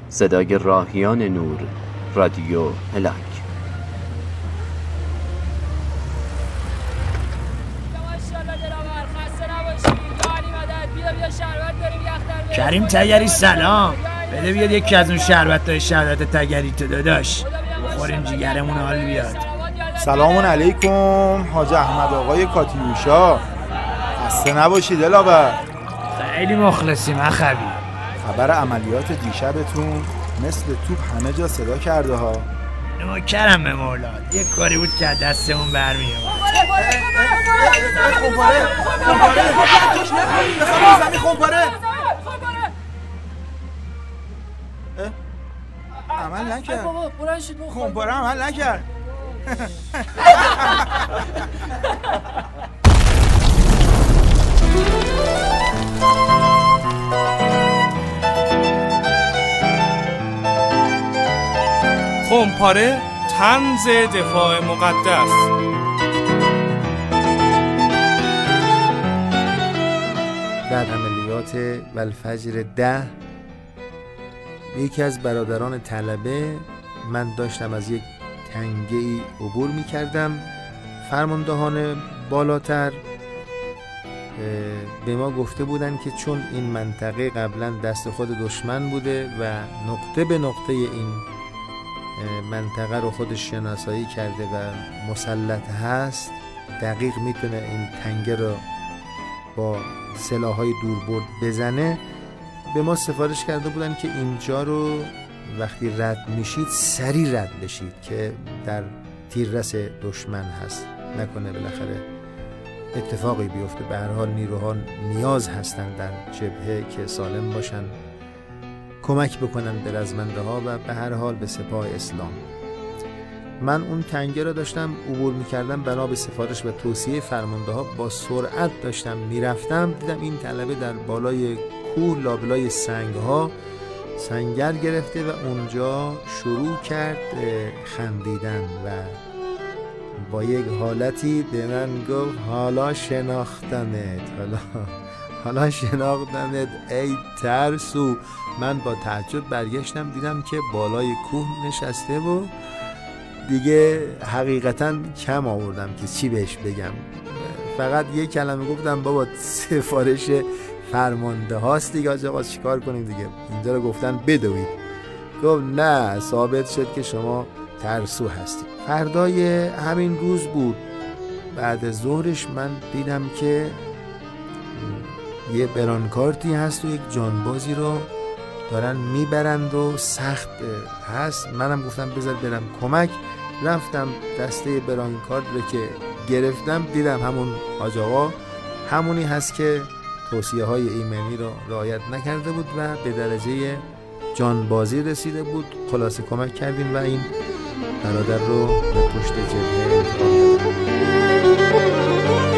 صدای راهیان نور، رادیو هلاک. کریم تگری سلام. بده بیاد یکی از اون شربتای شهادت تگری تو داداش بخوریم جیگرمون حال بیاد. سلام علیکم حاج احمد آقای کاتیوشا، خسته نباشی دلاور. خیلی مخلصیم اخوی. خبر عملیات دیشبتون مثل توپ همه جا صدا کرده ها. نوکرم به مولاد، یک کاری بود که دستمون برمی اومد. خمپاره زمین خمپاره عمل نکرد. خمپاره عمل نکرد. خمپاره طنز دفاع مقدس. در عملیات والفجر 10 یکی از برادران طلبه، من داشتم از یک تنگه‌ای عبور می کردم. فرماندهان بالاتر به ما گفته بودن که چون این منطقه قبلا دست خود دشمن بوده و نقطه به نقطه این منطقه رو خودش شناسایی کرده و مسلط هست، دقیق میتونه این تنگه رو با سلاح‌های دوربرد بزنه. به ما سفارش کرده بودن که اینجا رو وقتی رد میشید سریع رد بشید که در تیررس دشمن هست، نکنه بالاخره اتفاقی بیفته. به هر حال نیروها نیاز هستن در جبهه که سالم باشن، کمک بکنن به رزمنده ها و به هر حال به سپاه اسلام. من اون تنگه را داشتم عبور میکردم، بنا به سفارش و توصیه فرمانده ها با سرعت داشتم میرفتم. دیدم این طلبه در بالای کوه لابلای سنگ ها سنگر گرفته و اونجا شروع کرد خندیدن و با یک حالتی به من گفت حالا شناختمت، حالا شناختمت ای ترسو. من با تعجب برگشتم، دیدم که بالای کوه نشسته و دیگه حقیقتا کم آوردم که چی بهش بگم. فقط یک کلمه گفتم بابا سفارش فرمانده هاست دیگه، آقا چیکار کنیم دیگه، اینجا رو گفتن بدوید. گفت نه، ثابت شد که شما ترسو هستید. فردای همین روز بود، بعد ظهرش من دیدم که یه برانکارتی هست و یک جانبازی رو دارن میبرند و سخت هست. منم گفتم بذار برم کمک. رفتم دسته برانکارت رو که گرفتم، دیدم همون حاج آقا همونی هست که توصیه های ایمنی رو رعایت نکرده بود و به درجه جانبازی رسیده بود. خلاصه کمک کردیم و این برادر رو به پشت جبهه انتقال دادیم.